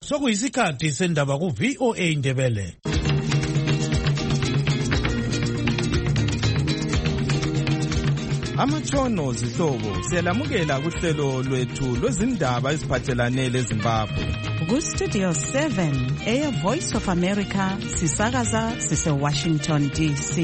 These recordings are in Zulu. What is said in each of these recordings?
Sokuyisikhathi sendaba ku VOA Indebele. Amatshono zihlobo siyalamukela kuhlelo lwethu lwezindaba eziphathelane leZimbabwe. Ku-Studio 7 Air Voice of America sisakaza sise-Washington DC.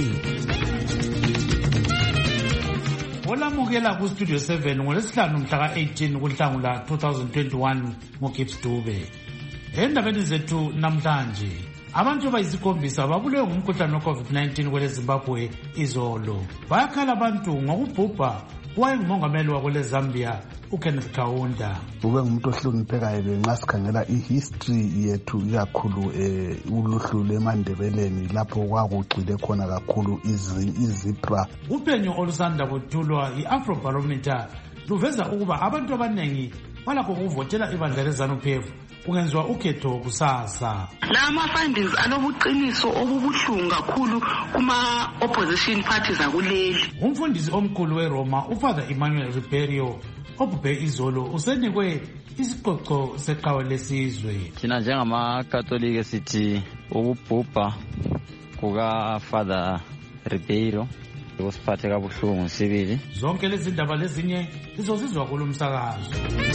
Olamukela ku-Studio 7 ngolesihlanu mhla ka-18 kuNhlangula 2021 ngoGibbs Dube. Endabeni zethu namhlanje, abantu abayisikhombisa babulewe ngumkhuhlane we-COVID-19 kwele Zimbabwe izolo. Bayakhala abantu ngokubhubha wayengumongameli wakwele Zambia uKenneth Kaunda. Ube ngumuntu ohloniphekayo nxa sikhangela ihistory yethu ikakhulu uluhlu lweMandebeleni lapho kwakugxile khona kakhulu izipra. Uphenyo olusanda kuthulwa i-Afrobarometer luveza ukuba abantu abanengi balakho ukuvotela ibandla leZANU-PF kungenziwa ukhetho kusasa. La ma-findings alobuqiniso obubuhlungu kakhulu kuma-opposition parties akuleli. Umfundisi omkhulu weRoma uFather Emmanuel Ribeiro obhubhe izolo usenikwe isiqoqo seqhawe lesizwe. Thina njengamakatolika sithi ukubhubha kukaFather Ribeiro kusiphathe kabuhlungu sibili. Zonke lezi ndaba lezinye sizozizwa kulo msakazo.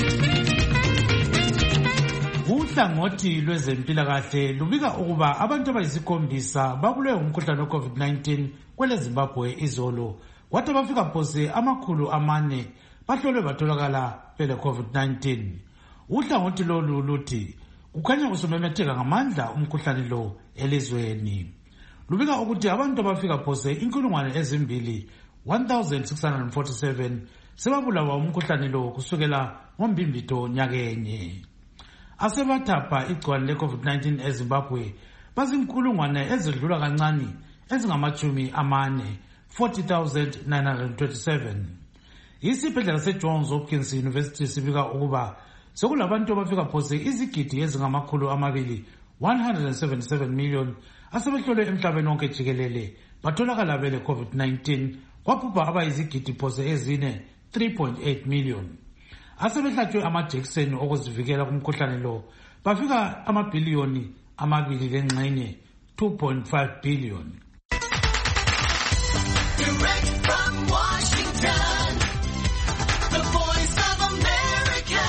Uhlangothi lwezempilakahle lubika ukuba abantu abayisikhombisa babulewe ngumkhuhlane we-COVID-19 kwele Zimbabwe izolo, kwathi bafika phose 400 bahlolwe batholakala bele COVID-19. Uhlangothi lolu luthi kukhanya usumemetheka ngamandla umkhuhlane lo elizweni. Lubika ukuthi abantu abafika phose 2,1647 sebabulawa umkhuhlane lo kusukela ngoMbimbitho nyakenye. Asebathapha igcwale le-COVID-19 eZimbabwe bazinkulungwane ezidlula kancane ezingama-40, 40,927. Isibhedlela seJohns Hopkins University sibika ukuba sekulabantu abafika phose izigidi ezingama-200, 177 million asebehlolwe emhlabeni wonke jikelele batholakala bele COVID-19, kwaphupha abayizigidi phose ezine 3.8 million. Asebehlatshwe amajekiseni okuzivikela kumkhuhlane lo bafika amabhiliyoni 2.5 billion. Direct from Washington, the Voice of America,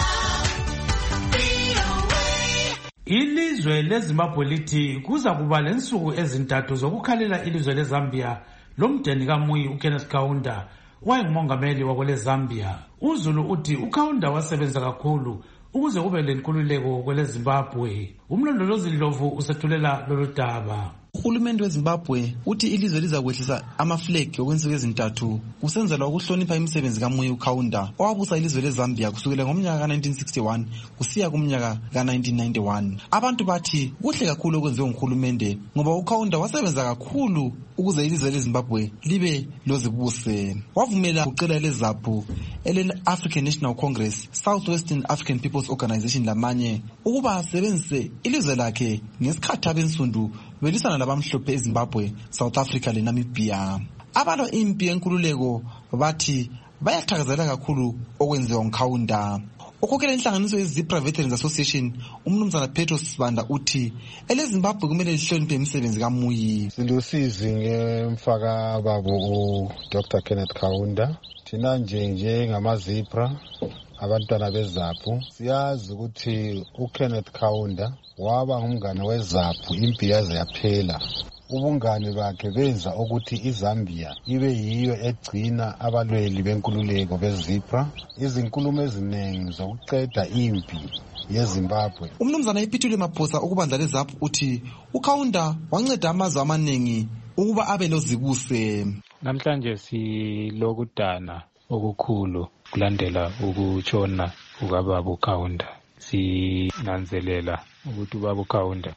VOA. Ilizwe leZimbabwe lithi kuza kuba lensuku ezintathu zokukhalela ilizwe leZambia lomdeni kaMuyi uKenneth Kaunda wayengumongameli wakwele Zambia. uZulu uthi uKaunda wasebenza kakhulu ukuze kube lenkululeko kwele Zimbabwe. Umlondolozi Ndlovu usethulela lolu daba. Uhulumende weZimbabwe uthi ilizwe lizakwehlisa amaflegi okwensuku ezintathu kusenzelwa ukuhlonipha imisebenzi kaMuyi uKaunda owabusa ilizwe leZambia kusukela ngomnyaka ka-1961 kusiya kumnyaka ka-1991. Abantu bathi kuhle kakhulu okwenziwe nguhulumende ngoba uKaunda wasebenza kakhulu ukuze ilizwe leZimbabwe libe lozibuse. Wavumela uqela leZAPU, ele-African National Congress, Southwestern African People's Organization lamanye ukuba asebenzise ilizwe lakhe ngesikhathi abensundu belisana labamhlophe eZimbabwe, South Africa leNamibia. Abalo impi yenkululeko bathi bayathakazelela kakhulu okwenziwa nguKaunda. Ukhokhela inhlanganiso yeZipra Veterans Association, umnumzana Petros Sibanda uthi eleZimbabwe kumele lihloniphe imisebenzi kaMuyi. Silusizi ngemfaka babo Dr. Kenneth Kaunda. Thina nje ngamazipra abantwana beZAPU siyazi ukuthi uKenneth Kaunda waba ngumngane weZAPU impi yaze yaphela. Ubungane bakhe benza ukuthi iZambia ibe yiyo egcina abalweli benkululeko beZipra izinkulumo eziningi zokuqeda impi yeZimbabwe. Umnumzana iPhithule Maphosa ukubandla leZAPU uthi uKaunda wanceda amazwe amaningi ukuba abe lozibuse. Namhlanje silokudana okukhulu kulandela ukutshona ukababa uKaunda. Sinanzelela ukuthi ubaba uKaunda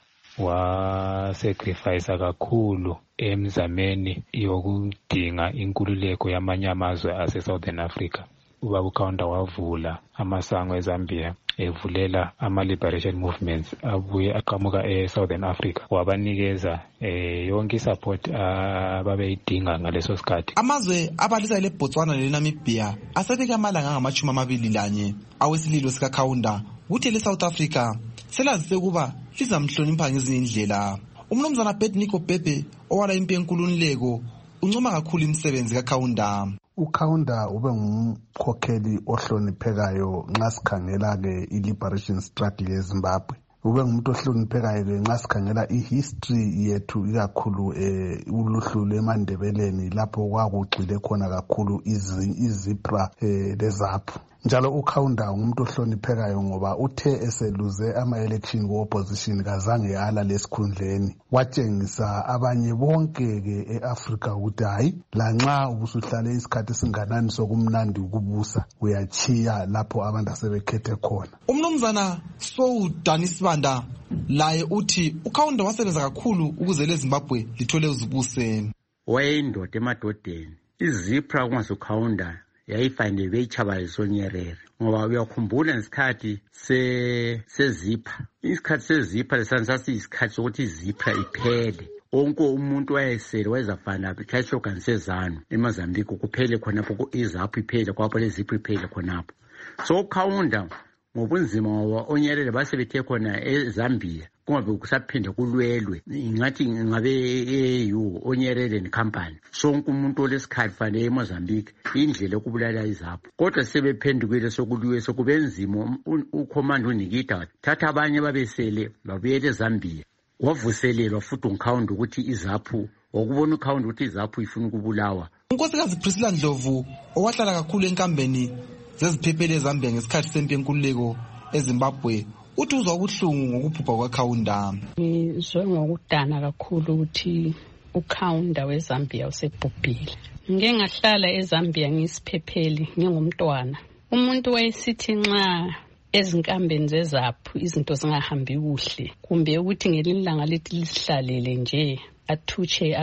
wasacrifice kakhulu emzameni yokudinga inkululeko yamanye amazwe ase-Southern Africa. Ubaba uKaunda wavula amasango eZambia evulela ama-liberation movements abuye aqhamuka e-Southern Africa, wabanikeza yonke i-support ababeyidinga ngaleso sikhathi. Amazwe abalisa leBotswana leNamibia asebeka amalanga angama-21 awesililo sikaKaunda kuthi le-South Africa selazise ukuba lizamhlonipha ngezinye indlela. Umnumzana Nico Bebe owala impi yenkululeko uncoma kakhulu imisebenzi kaKhaunda. uKhaunda ube ngumkhokheli ohloniphekayo nxa sikhangela-ke i-liberation struggle yeZimbabwe. Ube ngumuntu ohloniphekayo-ke nxa sikhangela i-history yethu ikakhulu uluhlu lwemandebeleni lapho kwakugxile khona kakhulu izipra lezaphu. Njalo uKhaunda ngumuntu ohloniphekayo ngoba uthe eseluze ama-election ku-opposition kazange ala lesikhundleni. Watshengisa abanye bonke-ke e-Afrika ukuthi hayi lanxa ubusuhlale isikhathi esinganani sokumnandi ukubusa uyachiya lapho abantu asebekhethe khona. Umnumzana Soudani Sibanda laye uthi uKhaunda wasebenza kakhulu ukuze leZimbabwe lithole uzibuse. Wayeyindoda emadodeni. Izipra kungazuKhaunda yayifanele beyichabalisa oNyerere ngoba uyakhumbula ngesikhathi sezipha. Isikhathi sezipha lesansayisikhathi sokuthi izipha iphele. Onke umuntu wayesele wayezafana bekhayishogan sezanu eMozambique kuphele khonapho izaphu iphele kwapho lezipha iphele khonapho. So uKhaunda ngobunzima ngoba oNyerere basebethe khona eZambia kungabe kusaphinde kulwelwe ngathi ngabe EU oNyerere necompany sonke umuntu olesikhathi fanele eMozambique indlela okubulala izapho kodwa sebephendukile sokuliwe sokubenzima ucommand uNikita thatha abanye babesele babuyele eZambia wavuselelwa futhi uKhaunda ukuthi izaphu wakubona uKhaunda ukuthi izaphu ifuna ukubulawa. Unkosikazi Priscilla Ndlovu owahlala kakhulu enkambeni zeziphepheli eZambia ngesikhathi sempi yenkululeko eZimbabwe uthi uzwa ubuhlungu ngokubhubha kwaKhaunda. Ngizwe ngokudana kakhulu ukuthi uKhaunda weZambia usebhubhile. Ngike ngahlala eZambia ngisiphepheli ngingumntwana. Umuntu wayesithi nxa ezinkambeni zezaphu izinto zingahambi kuhle kumbe ukuthi ngelilanga lethi lisihlalele nje athuche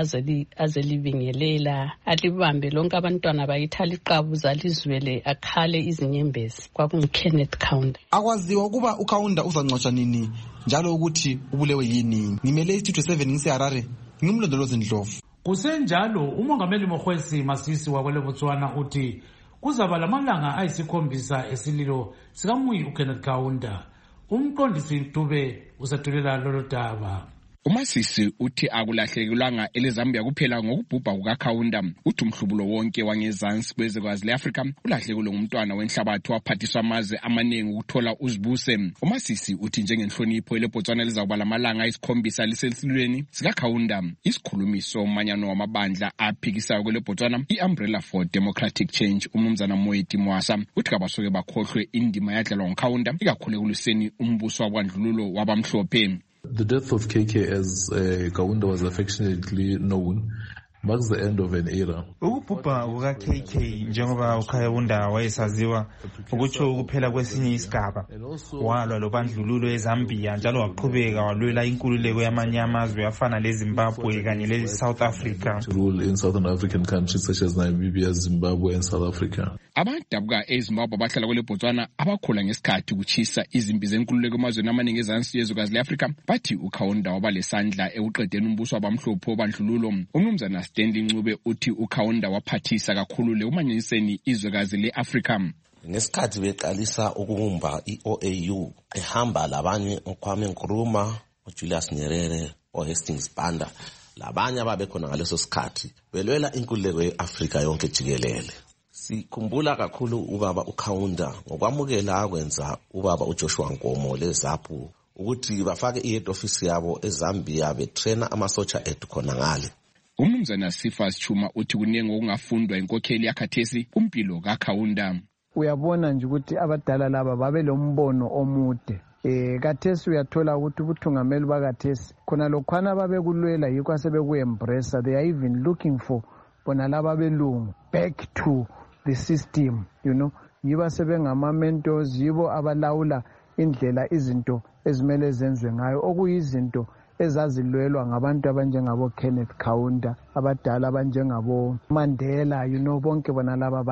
azelibingelela alibambe lonke abantwana bayithala iqabuza lizwele akhale izinyembezi kwakunguKenneth Kaunda. Akwaziwa ukuba uKhaunda uzangcwatshwa nini njalo ukuthi ubulewe yini. Ngimele iStudio 7 ngiseHarare ngimlondolozi Ndlovu. Kusenjalo umongameli Mokgweetsi Masisi wakwele Botswana uthi kuzaba lamalanga ayisikhombisa esililo sikaMuyi uKenneth Kaunda. Umqondisi Dube usathulela lolo daba. uMasisi uthi akulahlekelwanga eleZambia kuphela ngokubhubha kukaKhaunda uthi umhlubulo wonke wangezansi kwezwekazi leAfrika ulahlekelwe ngumntwana wenhlabathi waphathiswa amazwe amaningi ukuthola uzibuse. uMasisi uthi njengenhlonipho leBotswana lizakuba lamalanga ayisikhombisa lisesilweni sikaKhaunda. Isikhulumi somanyano wamabandla aphikisayo kweleBotswana iUmbrella for Democratic Change umnumzana Moeti Mwasa uthi kabasuke bakhohlwe indima yadlalwa nguKhaunda ikakhulu ekuliseni umbuso wabandlululo wabamhlophe. The death of KK, as Kaunda was affectionately known, marks the end of an era. Ukubhubha kuka-KK njengoba uKhaunda wayesaziwa ukutsho ukuphela kwesinye isigaba. Walwa lobandlululo eZambia njalo waqhubeka walwela inkululeko yamanye amazwe afana leZimbabwe kanye leSouth Africa. Rule in southern African countries such as Namibia, Zimbabwe and South Africa. Abadabuka eZimbabwe abahlala kweleBotswana abakhula ngesikhathi kuchisa izimpi zenkululeko emazweni amaningi ezansi yezwekazi leAfrika bathi uKhaunda waba lesandla ekuqedeni umbuso wabamhlophe wobandlululo. Umnumzana Stanley Ncube uthi uKhaunda waphathisa kakhulu lekumanyiseni izwekazi leAfrika. Ngesikhathi beqalisa ukubumba iOAU ehamba labanye uKwame Nkrumah, uJulius Nyerere, uHastings Banda labanye ababekhona ngaleso sikhathi belwela inkululeko yeAfrika yonke jikelele. Sikhumbula kakhulu ubaba uKhaunda ngokwamukela akwenza ubaba uJoshua Nkomo leZaphu ukuthi bafake ihead office yabo eZambia betraina amasotsha ethu khona ngale. Umnumzana Sifas Chuma uthi kunenge okungafundwa inkokheli yakhathesi kumpilo kaKhaunda. Uyabona nje ukuthi abadala laba babe lombono omude. Kathesi uyathola ukuthi ubuthungameli bakathesi khona lokhwana babekulwela yikho asebekuembrace. They are even looking for bona laba belungu back to the system, you know. Yiba sebengama mentors, yibo abalawula indlela izinto ezimele zenzwe ngayo okuyizinto ezazilwelwa ngabantu abanjengabo Kenneth Kaunda, abadala abanjengabo Mandela, you know, bonke bona laba bantu.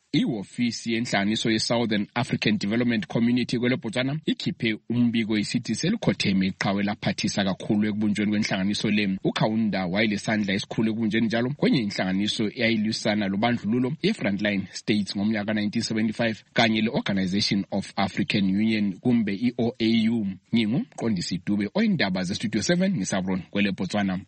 Iwofisi yenhlanganiso ye-Southern African Development Community kweleBotswana ikhiphe umbiko isithi selikhotheme iqhawe laphathisa kakhulu ekubunjweni kwenhlanganiso le. uKhaunda wayelesandla esikhulu ekubunjweni njalo kwenye inhlanganiso eyayilwisana lobandlululo ye-Frontline States ngomnyaka 1975 kanye le-Organization of African Union kumbe i-OAU. Ngingumqondisi Dube oyindaba ze-Studio 7 ngisabron kweleBotswana.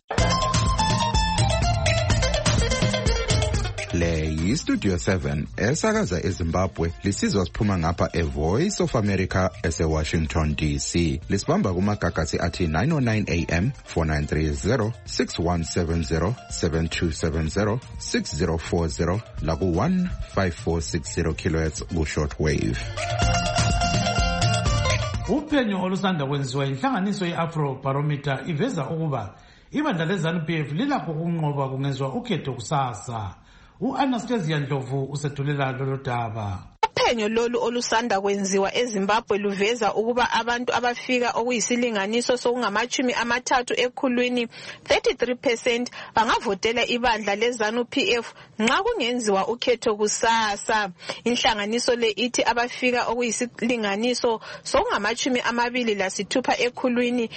Le yi-Studio 7 esakaza eZimbabwe lisizwa siphuma ngapha eVoice of America ese-Washington DC. Lisibamba kumagagasi athi 909 AM, 4930, 6170, 7270, 6040 laku 15460 kHz ku-shortwave. Uphenyo olusanda kwenziwa inhlanganiso ye-Afrobarometer iveza ukuba ibandla leZANU-PF lilakho ukunqoba kungenzwa ukhetho kusasa. U-Anastasia Ndlovu usethulela lolu daba. Uphenyo lolu olusanda kwenziwa eZimbabwe luveza ukuba abantu abafika okuyisilinganiso sokungamachumi amathathu ekhulwini 33% bangavotela ibandla leZANU-PF nxa kungenziwa ukhetho kusasa. Inhlanganiso le ithi abafika okuyisilinganiso sokungamachumi amabili lasithupha ekhulwini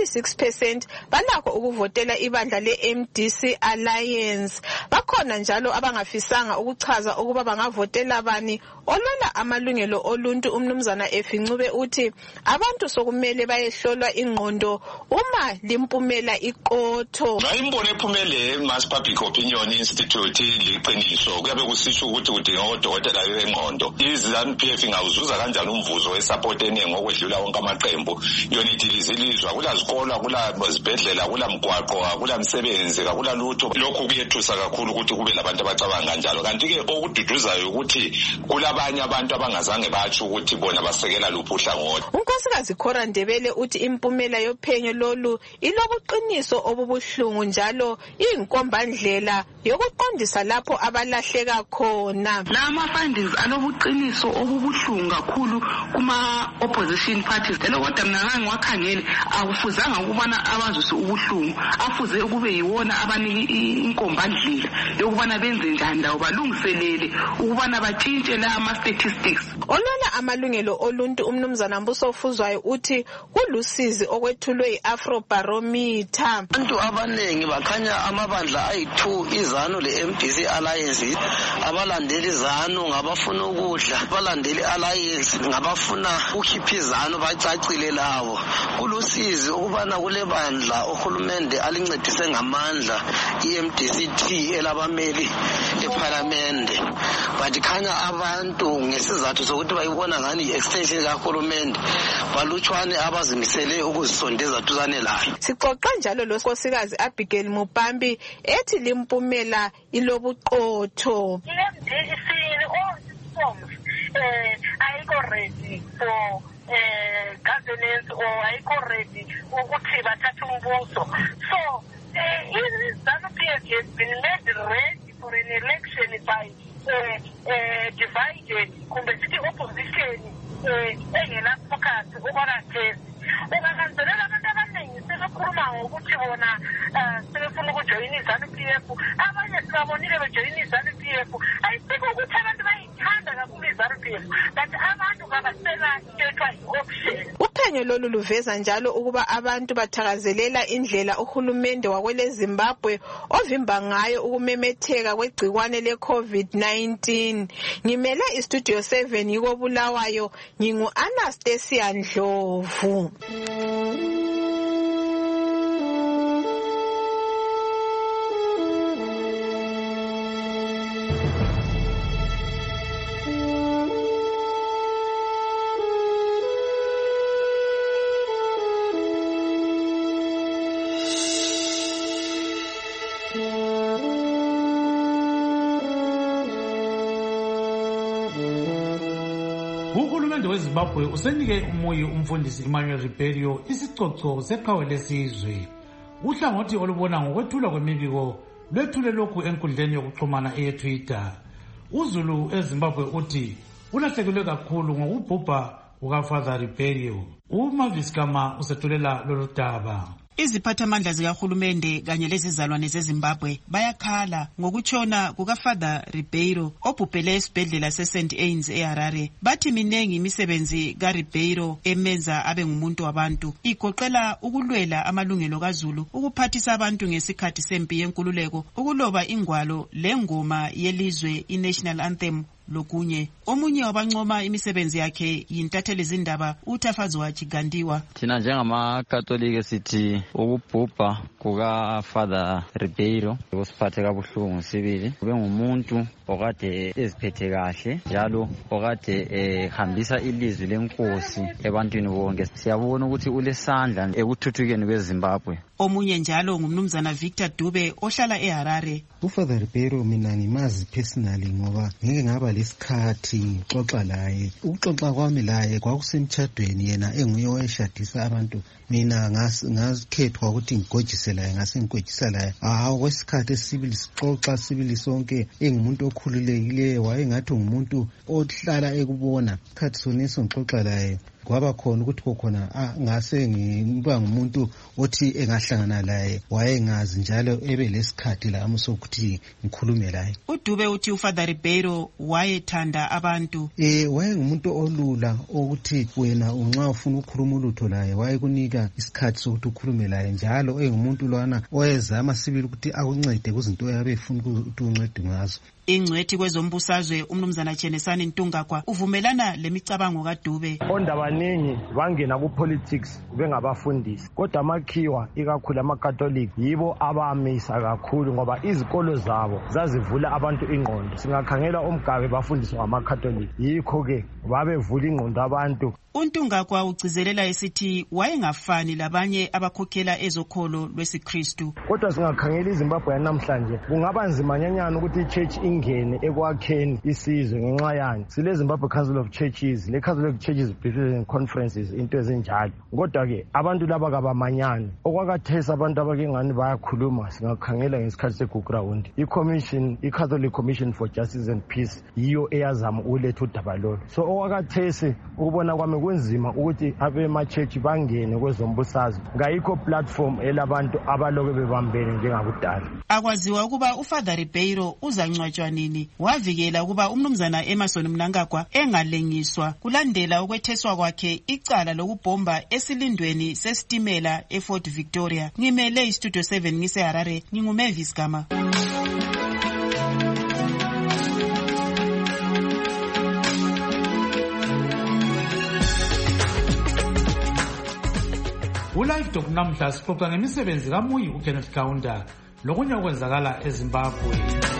26% balakho ukuvotela ibandla le-MDC Alliance. Bakhona njalo abangafisanga ukuchaza ukuba bangavotela bani. Olwela amalungelo oluntu umnumzana Efincube uthi abantu sokumele bayehlolwa ingqondo uma limpumela iqotho. Imbono ephumele Mass Public Opinion Institute liqiniso kuyabe kusisho ukuthi udinga odokotela bengqondo. iZANU-PF ingawuzuza kanjani umvuzo wesupport eningi okwedlula wonke amaqembu. Yona idilizilizwa kula zikolo kula zibhedlela kula mgwaqo kula msebenzi kula lutho. Lokhu kuyethusa kakhulu ukuthi kube labantu abacabanga kanjalo. Kanti ke okududuzayo ukuthi kulabanye abantu abangazange batsho ukuthi bona basekela luphi uhlangothi. uNkosikazi Khora Ndebele uthi impumela yophenyo lolu ilobuqiniso obubuhlungu njalo iyinkombandlela yokuqondisa lapho abalahleka khona. Lama findings alobuqiniso obubuhlungu kakhulu kuma opposition parties. Kodwa mina ngiwakhangele akufuzanga ukubana abazuse ubuhlungu, afuze ukube yiwona abanika inkombandlela yokubana benze njani lawo balungiselele ukubana batshintshe la ama-statistics. Olwela amalungelo oluntu umnumzana Mbuso Fuzwayo uthi kulusizi okwethulwe i-Afrobarometer. Abantu abanengi bakhanya amabandla ayi-2 iZANU le-MDC Alliance. Abalandeli iZANU ngabafuna ukudla, abalandeli Alliance ngabafuna ukhipha iZANU bacacile labo. Kulusizi ukubana kule bandla uhulumende alincedise ngamandla i-MDC-T elabameli eParliament. Bakhanya abantu ngesizathu sokuthi bayibona ngani i-extension kahulumende balutshwane abazimisele ukuzisondeza duzane layo. Sixoxa njalo lonkosikazi Abigail Mupambi ethi limpumela ilobuqotho. Ayikho ready for governance or ayikho ready ukuthi bathathe umbuso. So iZANU-PF has been made ready for an election by divided kumbe sithi opposition engena focus ukurathesi. Ungakanzelela abantu abaningi sebekhuluma ngokuthi bona sebefuna ukujoyina iZANU-PF, abanye sibabonile bejoyina iZANU-PF. Ayikho ukuthi abantu bayithanda kakhulu iZANU-PF, but abantu babasela into ethiwa yi-option. Uphenyo lolu luveza njalo ukuba abantu bathakazelela indlela uhulumende wakwele Zimbabwe ovimba ngayo ukumemetheka kwegcikwane le-COVID-19. Ngimele iStudio 7 yiko Bulawayo, ngingu-Anastasia Ndlovu. Uhulumende weZimbabwe usenike umuyi umfundisi Emmanuel Ribeiro isicoco seqhawe lesizwe. Uhlangothi olubona ngokwethulwa kwemibiko lwethule lokhu enkundleni yokuxhumana eyeTwitter. uZulu eZimbabwe uthi ulahlekelwe kakhulu ngokubhubha kukaFather Ribeiro. uMavis Kama usethulela lolu daba. Iziphathamandla zikahulumende kanye lezizalwane zeZimbabwe bayakhala ngokutshona kukaFather Ribeiro obhubhele esibhedlela seSt Anne's eHarare. Bathi minengi imisebenzi kaRibeiro emenza abe ngumuntu wabantu, igoqela ukulwela amalungelo kaZulu, ukuphathisa abantu ngesikhathi sempi yenkululeko, ukuloba ingwalo lengoma yelizwe iNational Anthem lokunye. Omunye wabancoma imisebenzi yakhe yintatheli zindaba uTafaziwa Chigandiwa. Thina njengamakatolika sithi ukubhubha kukaFather Ribeiro kusiphathe kabuhlungu sibili. Ube ngumuntu okade eziphethe kahle njalo okade hambisa ilizwi lenkosi ebantwini bonke. Siyabona ukuthi ulesandla ekuthuthukeni kweZimbabwe. Omunye njalo ngumnumzana Victor Dube ohlala eHarare. uFather Ribeiro mina ngimazi personally ngoba ngeke ngaba lesikhathi xoxa laye. Ukuxoxa kwami laye kwakusemtshadweni, yena enguye owayeshadisa abantu. Mina ngazikhethwa ukuthi ngigojise laye, ngasengigojisa laye. Kwesikhathi esibili sixoxa sibili sonke, engumuntu okhululekileyo, wayengathi ngumuntu ohlala ekubona. Isikhathi soneso ngixoxa laye kwaba khona ukuthi kokhona ngase ngiba ngumuntu othi engahlangana laye, wayengazi njalo ebe lesikhathi lami sokuthi ngikhulume laye. uDube uthi uFather Ribeiro wayethanda abantu. Wayengumuntu olula ukuthi wena unxa ufuna ukukhuluma ulutho laye wayekunika isikhathi sokuthi ukhulume laye, njalo engumuntu lwana oyezama sibili ukuthi akuncede kuzinto oyabe efuna ukuthi uncede ngazo. Ingcwethi kwezombusazwe umnumzana Chenesani Ntungagwa uvumelana lemicabango kaDube. Ondabaningi bangena ku-politics bengabafundisi, kodwa amakhiwa ikakhulu amakatolika yibo abamisa kakhulu ngoba izikolo zabo zazivula abantu ingqondo. Singakhangela uMgabe bafundiswa ngamakatolika, yikho-ke babevula ingqondo abantu. uNtungagwa ugcizelela esithi wayengafani labanye abakhokhela ezokholo lwesiKristu. Kodwa singakhangela iZimbabwe yanamhlanje kungaba nzima nyanyana ukuthi ichurch ingene ekwakheni isizwe ngenxa yani. Sile Zimbabwe Council of Churches, le Council of Churches Presbyterian Conferences, into ezinjalo. Kodwa-ke abantu laba kabamanyane. Okwakathesa abantu abake ngani bayakhuluma, singakhangela ngesikhathi seGugurawundi. I-Catholic Commission for Justice and Peace yiyo eyazama ukuletha udaba lolu. So okwakathese ukubona kwami kunzima ukuthi abemachechi bangene kwezombusazwe, ngayikho platform elabantu abaloke bebambene njengakudala. Akwaziwa ukuba uFather Ribeiro uzangcwatshwa nini. Wavikela ukuba umnumzana Emerson Mnangagwa engalengiswa kulandela ukwetheswa kwakhe icala lokubhomba esilindweni sesitimela eFort Victoria. Ngimele iStudio 7 ngiseHarare, nginguMavis Gama. Ulive Talk namhla sixoxa ngemisebenzi kaMuyi uKenneth Kaunda lokunye okwenzakala eZimbabwe.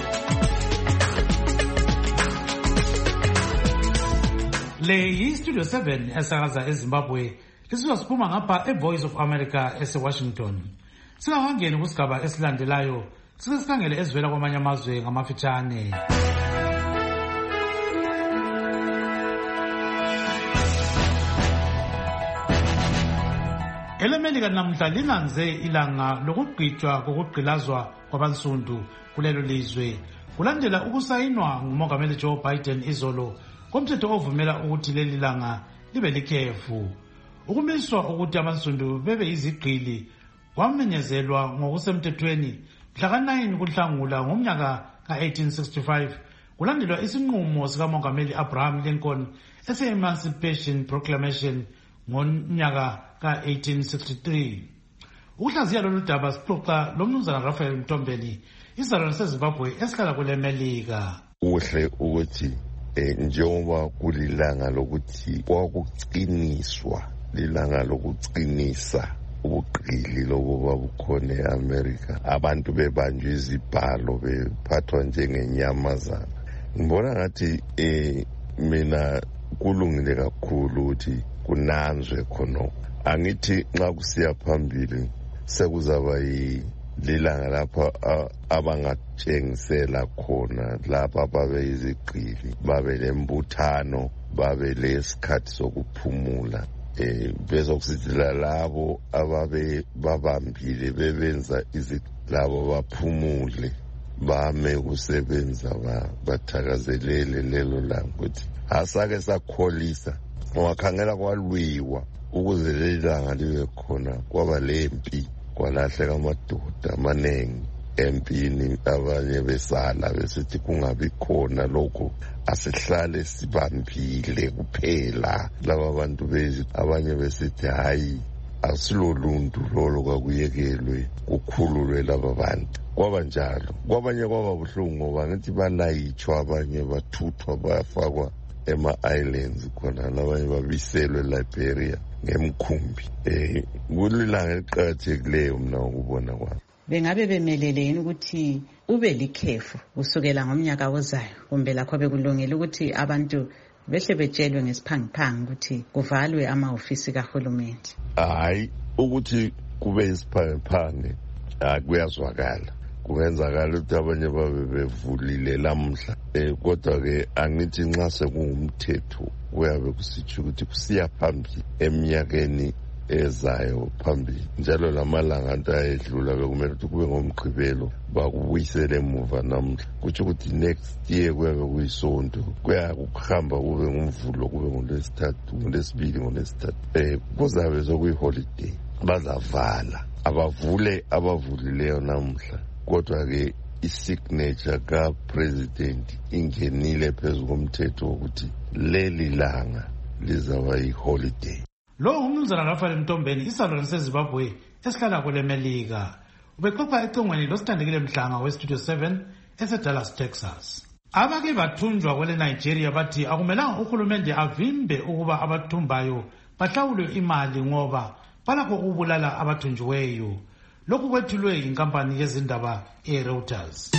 Le yiStudio 7 esakaza eZimbabwe, lisizwa siphuma ngapha eVoice of America eseWashington. Singakangeni kusigaba esilandelayo, sike sikhangele ezivela kwamanye amazwe ngamafitshane. EleMelika namhla linanze ilanga lokugqitshwa kokugqilazwa kwabansundu kulelo lizwe kulandela ukusayinwa ngumongameli Joe Biden izolo komthetho ovumela ukuthi leli langa libe likhefu. Ukumiswa ukuthi abansundu bebe izigqili kwamenyezelwa ngokusemthethweni mhla ka-9 kuNhlangula ngomnyaka ka-1865 kulandelwa isinqumo sikamongameli Abraham Lincoln ese-Emancipation Proclamation ngonyaka ka-1863. Ukuhlaziya lolu daba sixoxa lomnumzana Raphael Mtombeni, izalwane seZimbabwe esihlala kuleMelika. Kuhle ukuthi njengoba kulilanga lokuthi kwakuqiniswa, lilanga lokuqinisa ubuqili lobuba bukhona eAmerica, abantu bebanjwe izibhalo bephathwa njengenyamazana. Ngibona ngathi mina kulungile kakhulu ukuthi kunanzwe khonokho. Angithi nxa kusiya phambili sekuzaba lilanga lapha abangatshengisela khona lapha babe izigqili, babe lembuthano, babe lesikhathi sokuphumula. Bezokusithi labo ababe babambile bebenza labo baphumule, bame kusebenza bathakazelele lelo langa ukuthi asake sakholisa. Ungakhangela kwalwiwa ukuze leli langa libe khona, kwaba lempi kwalahleka amadoda amaningi empini, abanye besala besithi kungabi khona lokho, asihlale sibambile kuphela laba bantu bezi. Abanye besithi hayi asiloluntu lolo kwakuyekelwe kukhululwe laba bantu. Kwaba njalo, kwabanye kwaba buhlungu ngoba ngithi balayitshwa, abanye bathuthwa bayafakwa ema-islands khona, labanye babiselwe Liberia ngemkhumbi. Kulilanga eliqakathekileyo mna ukubona kwami. Bengabe bemelele yini ukuthi ube likhefu kusukela ngomnyaka ozayo, kumbe lakho bekulungile ukuthi abantu behle betshelwe ngesiphangiphangi ukuthi kuvalwe amahofisi kahulumeni? Hayi, ukuthi kube isiphangiphangi kuyazwakala, kungenzakala ukuthi abanye babe bevulile lamhla, kodwa-ke angithi nxa sekungumthetho kuyabe kusitsho ukuthi kusiya phambili eminyakeni ezayo phambili, njalo lamalanga anto ayedlula bekumele ukuthi kube ngomgqibelo bakubuyisele emuva namhla, kutsho ukuthi next year kuyabe kuyisonto, kuhamba kube ngumvulo, kube ngolwesithathu, ngolwesibili, ngolwesithathu, kuzabe sokuyiholiday, bazavala abavulileyo namhla. Kodwa-ke i-signature ka-president ingenile phezu komthetho wokuthi leli langa lizaba yi-holiday. Lo umnumzana Rafael Mtombeni, isalwane seZimbabwe esihlala kule Melika, ubexoxa econgweni losithandekile Mhlanga weStudio 7 eseDallas, Texas. Abake bathunjwa kwele Nigeria bathi akumelanga uhulumende avimbe ukuba abathumbayo bahlawulwe imali ngoba balakho ukubulala abathunjiweyo. Lokhu kwethulwe inkampani yezindaba eReuters.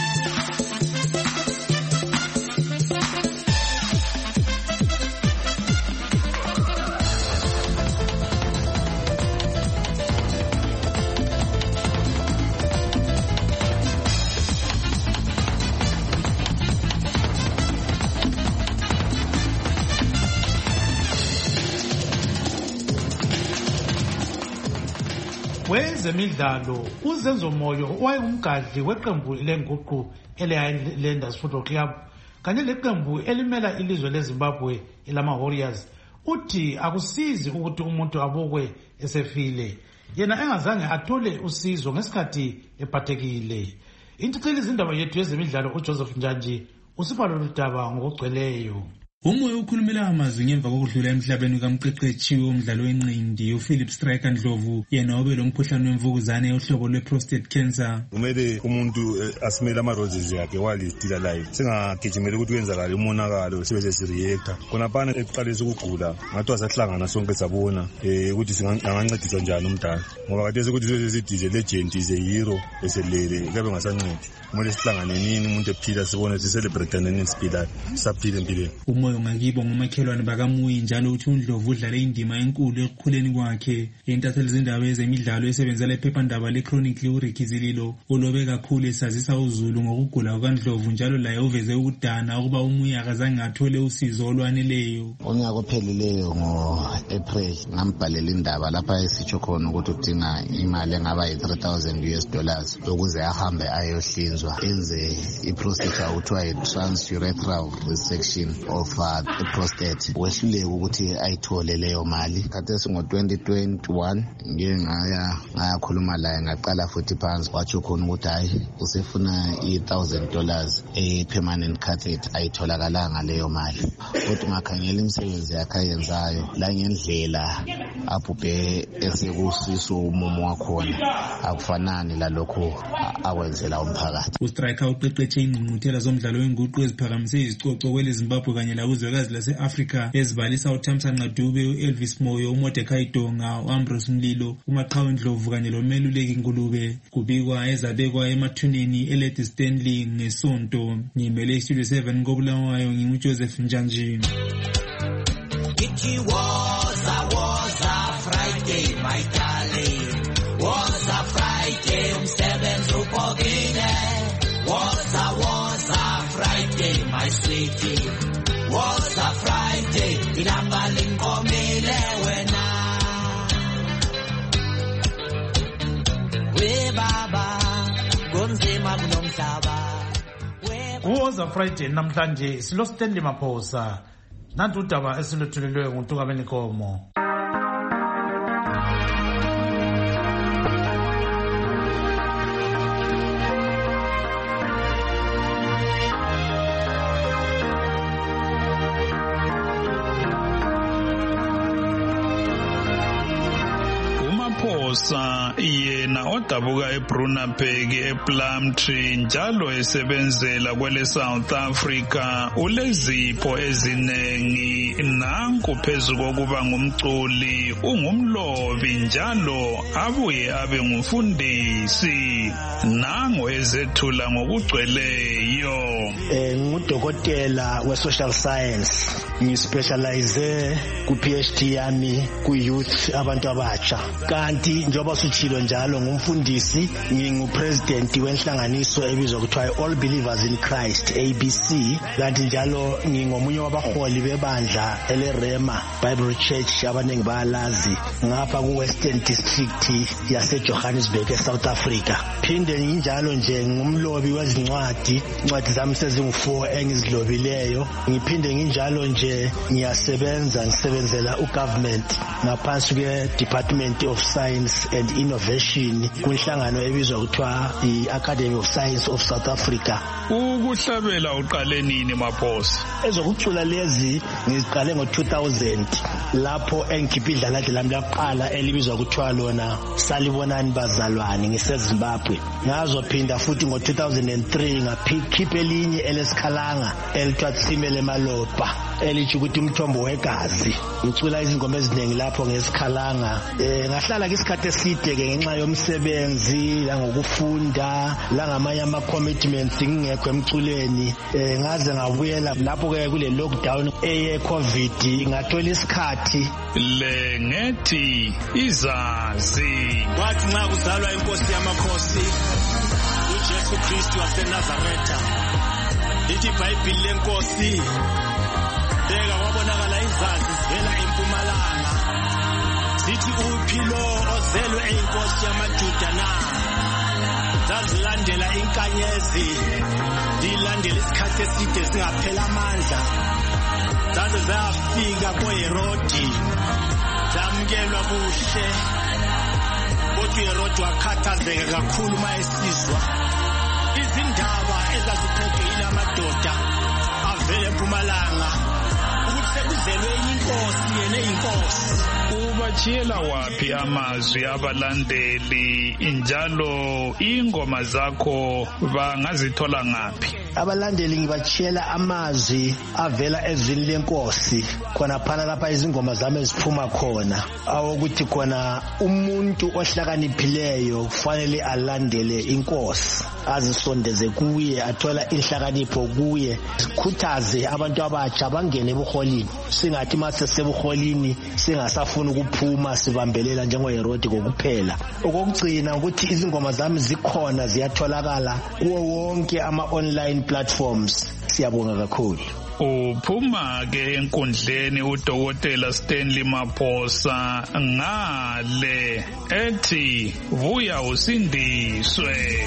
Wezemidlalo, uZenzo Moyo owayengumgadli weqembu lenguqu eLanders Football Club kanye leqembu elimela ilizwe leZimbabwe elama Warriors, uthi akusizi ukuthi umuntu abukwe esefile yena engazange athole usizo ngesikhathi ephathekile. Intutheli izindaba yethu yezemidlalo uJoseph Njanji usipha lolu daba ngokugcweleyo. Umoya ukhulumela amazwi ngemva kokudlula emhlabeni kamqeqeshi womdlalo wenqindi uPhilip Striker Ndlovu, yena obe lo mkhuhlane wemvukuzane ohlobo lwe-prostate cancer. Kumele umuntu asimele ama-roses yakhe while is still alive, singagijimeli ukuthi kwenzakale umonakalo sibe sesireactor. Khonaphana ekuqalisa ukugula ngathi wasahlangana sonke sabona ukuthi angancedisa njani umdala, ngoba kade sekuthi sesithi legend is a hero eselele kuyabe ngasancedi. Kumele sihlangane nini umuntu ephila sibone sicelebrate nini siphilayo sisaphila empilweni. Umoya ngakibo ngomakhelwane bakaMuyi njalo uthi uNdlovu udlale indima enkulu ekukhuleni kwakhe. Intatheli izindaba ezemidlalo esebenzela iphephandaba leChronicle uRicky Zililo ulobe kakhulu esazisa uZulu ngokugula kukaNdlovu, njalo laye uveze ukudana ukuba uMuyi akazange athole usizo olwaneleyo. Unyaka ophelileyo ngo-April ngambhalela indaba lapha esitsho khona ukuthi udinga imali engaba yi$3,000 ukuze ahambe ayohlinzwa enze iprocedure okuthiwa yi-transurethral resection of prostate. Wehluleke ukuthi ayithole leyo mali. Khathesi ngo-2021 ngike ngayakhuluma laye ngaqala futhi phansi, watsho khona ukuthi hayi usefuna $1,000 e-permanent catheter, ayitholakalanga leyo mali. Kodwa ungakhangela imisebenzi yakhe ayenzayo la ngendlela abhubhe esekusiso umumo wakhona akufanani lalokho akwenzela umphakathi. uStriker uqeqeshe ingqungquthela zomdlalo wenguqu eziphakamise izicoco kwele Zimbabwe kanye lakuzwekazi lase-Afrika ezibalisa uThamsanqa Dube, uElvis Moyo, uMordecai Donga, uAmbrose Mlilo, uMaqhawe Ndlovu kanye loMeluleki Ngulube. Kubikwa ezabekwa emathuneni eLady Stanley ngesonto. Ngimele iStudio 7 koBulawayo nginguJoseph Njanji. It was a Friday, my darling. Was a Friday, umsebenzi uphokile. Was a Friday, my sweetie. Was a Friday, ilanga linkomile wena. We baba, kunzima kunomhlaba. Was a Friday namhlanje silo Stanley Maphosa. Nantu udaba esilethulelwe nguNtungameni Komo. Maphosa yena odabuka eBrunaberg ePlumtree njalo esebenzela kwele South Africa ulezipho ezinengi nanku phezu kokuba ngumculi ungumlobi njalo abuye abe ngumfundisi nango ezethula ngokugcweleyo. Ngudokotela we-social science, ngispecialize ku-PhD yami ku-youth abantu abatsha, kanti njengoba sutshilo njalo ngumfundisi, ngingupresident wenhlanganiso ebizwa kuthiwa All Believers in Christ ABC, kanti njalo ngingomunye wabaholi bebandla eleRema Bible Church abaningi bayalazi ngapha ku-Western District yaseJohannesburg eSouth Africa. Phinde njalo nje ngumlobi wezincwadi, incwadi zami sezingu-4 engizilobileyo. Ngiphinde nginjalo nje ngisebenzela ugovernment ngaphansi kwe-Department of Science and Innovation kunhlangano ebizwa kuthiwa i-Academy of Science of South Africa. Ukuhlabela uqale nini Maphosa? Ezokucula lezi ngiziqale ngo-2000 lapho engikhipha idlalathi lami laqala elibizwa kuthiwa lona Salibonani Bazalwane ngiseZimbabwe. Ngazophinda futhi ngo-2003 ngakhipha elinye elesikhalanga elithiwa Tsimele Malopa elithi ukuthi umthombo wegazi. Ngicula izingoma eziningi lapho ngesikhalanga. Ngahlala isikhathi eside ke ngenxa yomsebenzi langokufunda langamanye ama-commitments ngingekho emculeni. Ngaze ngabuyela lapho ke kule lockdown eye-COVID ngathola isikhathi. Le ngethi izazi. Wathi nxa kuzalwa inkosi yamakhosi uJesu Kristu waseNazaretha, lithi iBhayibheli lenkosi, beka kwabonakala izazi zivela empumalanga, zithi uphi lo ozelwe eyinkosi yamaJuda na? Zazilandela inkanyezi, zilandela isikhathi eside singaphela amandla, zaze zafika koHerodi, zamukelwa kuhle. Kodwa uHerodi wakhathazeka kakhulu uma esizwa izindaba ezaziphethwe yila amadoda avela empumalanga ukuthi sekuzelwe inkosi yena eyinkosi. Ubachiyela waphi amazwi abalandeli njalo ingoma zakho bangazithola ngaphi? Abalandeli ngibachiyela amazwi avela ezwini lenkosi khona phana lapha izingoma zami eziphuma khona, awokuthi khona umuntu ohlakaniphileyo kufanele alandele inkosi, azisondeze kuye, athola inhlakanipho kuye. Sikhuthaze abantu abatsha bangene ebuholini, singathi mase sebuholini singasafuna ukuphuma sibambelela njengoHerodi kokuphela. Okugcina ukuthi izingoma zami zikhona, ziyatholakala kuwo wonke ama-online platforms. Siyabonga kakhulu. Uphuma ke enkundleni uDokotela Stanley Maphosa ngale ethi vuya usindiswe.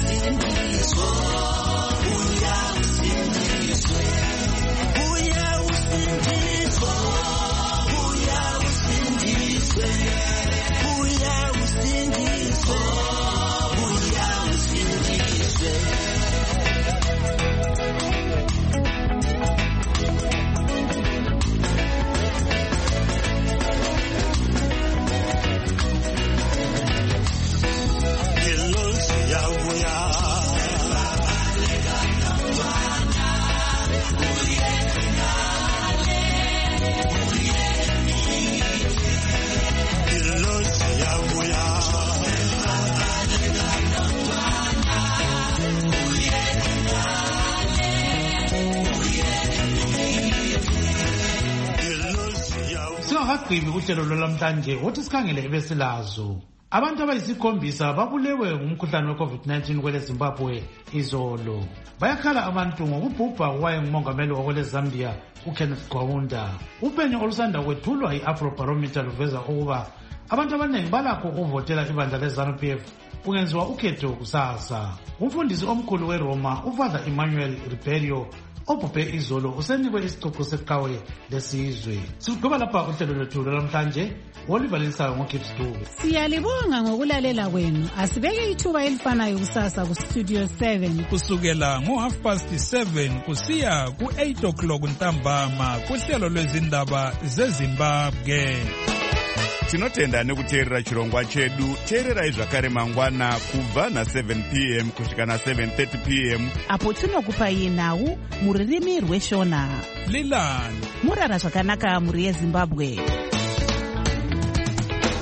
Singakagqibi kuhlelo lwalamhlanje wothi sikhangele ebesilazo. Abantu abayisikhombisa babulewe ngumkhuhlane we-COVID-19 kwele Zimbabwe izolo. Bayakhala abantu ngokubhubha wayengumongameli wakwele Zambia uKenneth Kaunda. Uphenyo olusanda kwethulwa i-Afrobarometer luveza ukuba abantu abaningi balakho ukuvotela ibandla leZANU-PF kungenziwa ukhetho kusasa. Umfundisi omkhulu weRoma uFather Emmanuel Ribeiro obhubhe izolo usenikwe isicoco seqhawe lesizwe. Sigqiba lapha uhlelo lwethu lwamhlanje olibalisayo ngoKids Dube. Siyalibonga ngokulalela kwenu. Asibeke ithuba elifanayo kusasa kuStudio 7 kusukela ngo7:30 kusiya ku8 o'clock ntambama kuhlelo lwezindaba zeZimbabwe. tinotenda nekuteerera chirongwa chedu. Teererai zvakare mangwana kubva na7 p.m. kusvika na7:30 p.m. apo tinokupai nhau mururimi rweshona. Lilani murara zvakanaka muri yeZimbabwe.